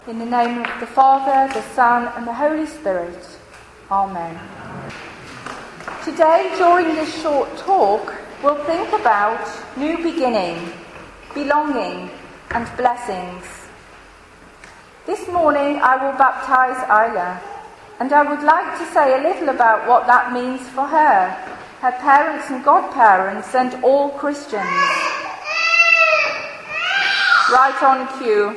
In the name of the Father, the Son, and the Holy Spirit. Amen. Today, during this short talk, we'll think about new beginning, belonging, and blessings. This morning, I will baptize Isla, and I would like to say a little about what that means for her parents and godparents, and all Christians. Right on cue.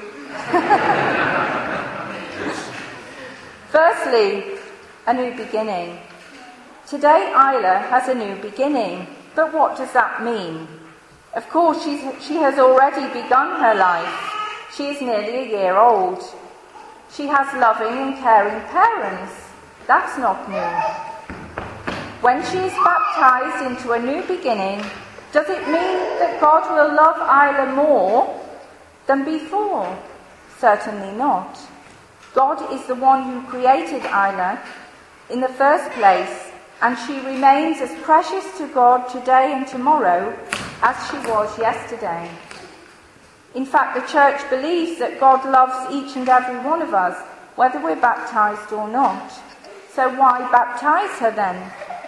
Firstly, a new beginning. Today Isla has a new beginning, but what does that mean? Of course, she has already begun her life. She is nearly a year old. She has loving and caring parents. That's not new. When she is baptized into a new beginning, does it mean that God will love Isla more than before? Certainly not. God is the one who created Isla in the first place, and she remains as precious to God today and tomorrow as she was yesterday. In fact, the Church believes that God loves each and every one of us, whether we're baptized or not. So why baptize her then?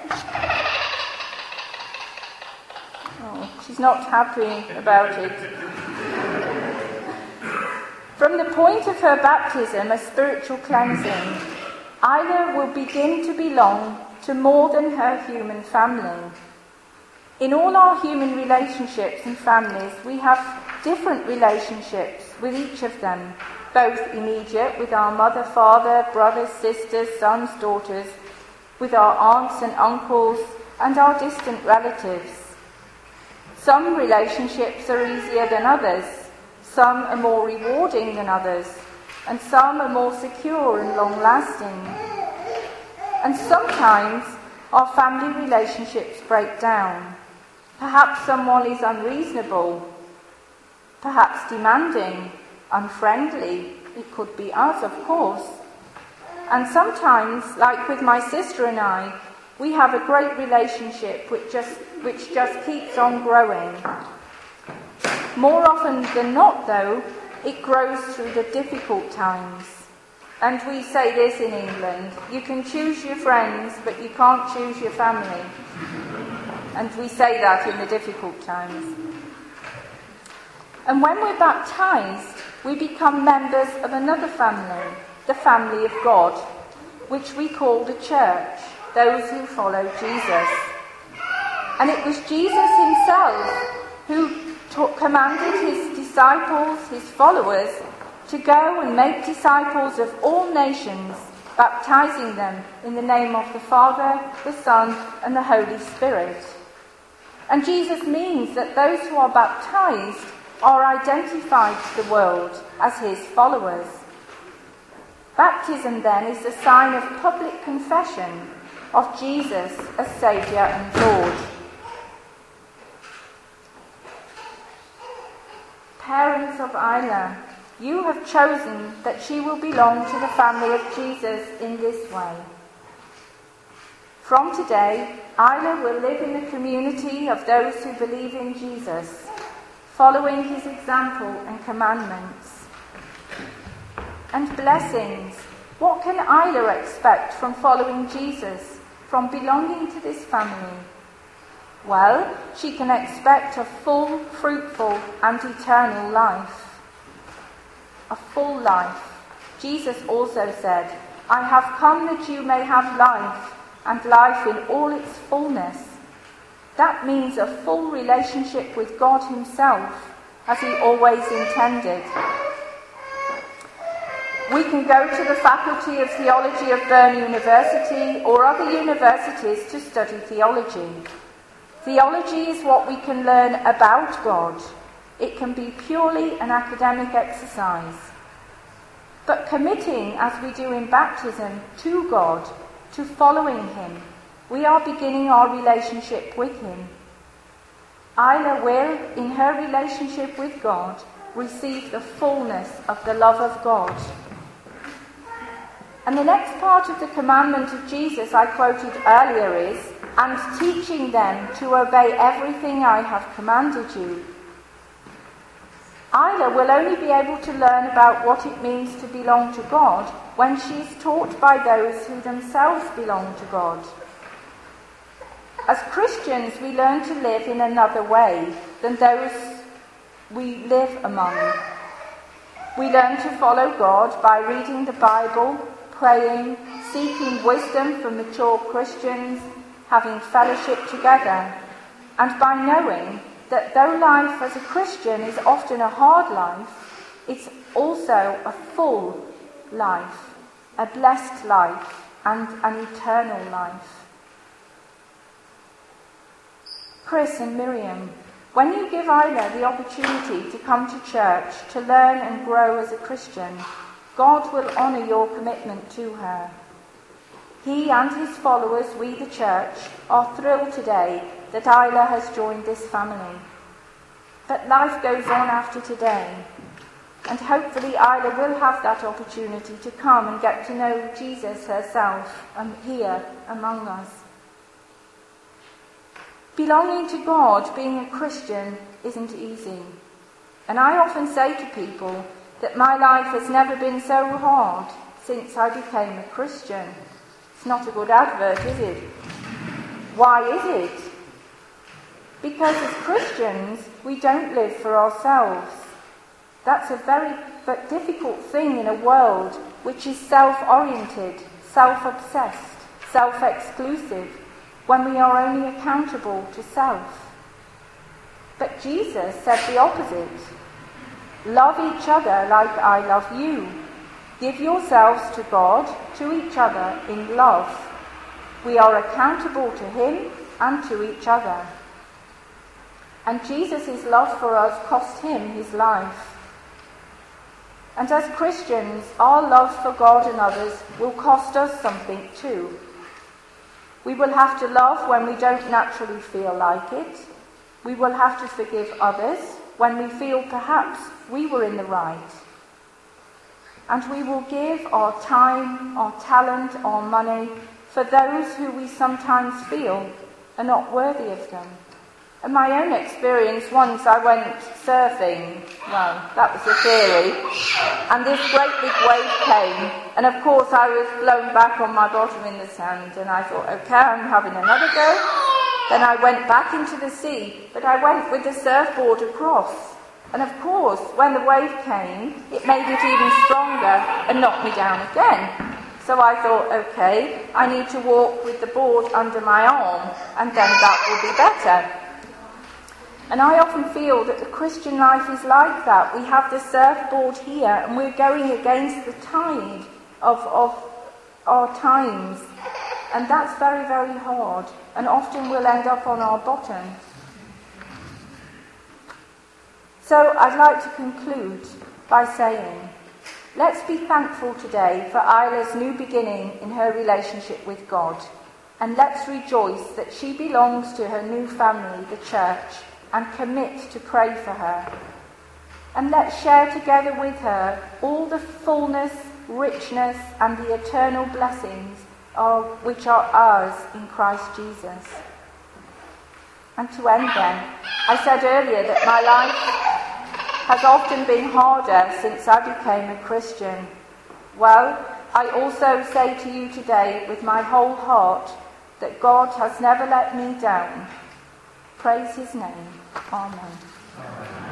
Oh, she's not happy about it. From the point of her baptism, a spiritual cleansing, Isla will begin to belong to more than her human family. In all our human relationships and families, we have different relationships with each of them, both immediate with our mother, father, brothers, sisters, sons, daughters, with our aunts and uncles, and our distant relatives. Some relationships are easier than others. Some are more rewarding than others, and some are more secure and long-lasting. And sometimes our family relationships break down. Perhaps someone is unreasonable, perhaps demanding, unfriendly. It could be us, of course. And sometimes, like with my sister and I, we have a great relationship which just keeps on growing. More often than not, though, it grows through the difficult times. And we say this in England: you can choose your friends, but you can't choose your family. And we say that in the difficult times. And when we're baptized, we become members of another family, the family of God, which we call the Church, those who follow Jesus. And it was Jesus himself who commanded his disciples, his followers, to go and make disciples of all nations, baptizing them in the name of the Father, the Son, and the Holy Spirit. And Jesus means that those who are baptized are identified to the world as his followers. Baptism, then, is the sign of public confession of Jesus as Saviour and Lord. Parents of Isla, you have chosen that she will belong to the family of Jesus in this way. From today, Isla will live in the community of those who believe in Jesus, following his example and commandments. And blessings. What can Isla expect from following Jesus, from belonging to this family? Well, she can expect a full, fruitful, and eternal life. A full life. Jesus also said, "I have come that you may have life, and life in all its fullness." That means a full relationship with God himself, as he always intended. We can go to the Faculty of Theology of Bern University or other universities to study theology. Theology is what we can learn about God. It can be purely an academic exercise. But committing, as we do in baptism, to God, to following him, we are beginning our relationship with him. Isla will, in her relationship with God, receive the fullness of the love of God. And the next part of the commandment of Jesus I quoted earlier is, "And teaching them to obey everything I have commanded you." Isla will only be able to learn about what it means to belong to God when she is taught by those who themselves belong to God. As Christians, we learn to live in another way than those we live among. We learn to follow God by reading the Bible, praying, seeking wisdom from mature Christians, having fellowship together, and by knowing that though life as a Christian is often a hard life, it's also a full life, a blessed life, and an eternal life. Chris and Miriam, when you give Isla the opportunity to come to church, to learn and grow as a Christian, God will honour your commitment to her. He and his followers, we the church, are thrilled today that Isla has joined this family. But life goes on after today, and hopefully Isla will have that opportunity to come and get to know Jesus herself here among us. Belonging to God, being a Christian, isn't easy. And I often say to people that my life has never been so hard since I became a Christian. It's not a good advert, is it? Why is it? Because as Christians, we don't live for ourselves. That's a very difficult thing in a world which is self-oriented, self-obsessed, self-exclusive, when we are only accountable to self. But Jesus said the opposite. Love each other like I love you. Give yourselves to God, to each other in love. We are accountable to him and to each other. And Jesus' love for us cost him his life. And as Christians, our love for God and others will cost us something too. We will have to love when we don't naturally feel like it. We will have to forgive others when we feel perhaps we were in the right. And we will give our time, our talent, our money for those who we sometimes feel are not worthy of them. In my own experience, once I went surfing. Well, that was the theory. And this great big wave came. And of course I was blown back on my bottom in the sand. And I thought, okay, I'm having another go. Then I went back into the sea. But I went with the surfboard across. And of course, when the wave came, it made it even stronger and knocked me down again. So I thought, okay, I need to walk with the board under my arm. And then that will be better. And I often feel that the Christian life is like that. We have the surfboard here and we're going against the tide of our times. And that's very, very hard. And often we'll end up on our bottom. So I'd like to conclude by saying, let's be thankful today for Isla's new beginning in her relationship with God. And let's rejoice that she belongs to her new family, the church, and commit to pray for her. And let's share together with her all the fullness, richness, and the eternal blessings which are ours in Christ Jesus. And to end then, I said earlier that my life has often been harder since I became a Christian. Well, I also say to you today with my whole heart that God has never let me down. Praise his name. Amen.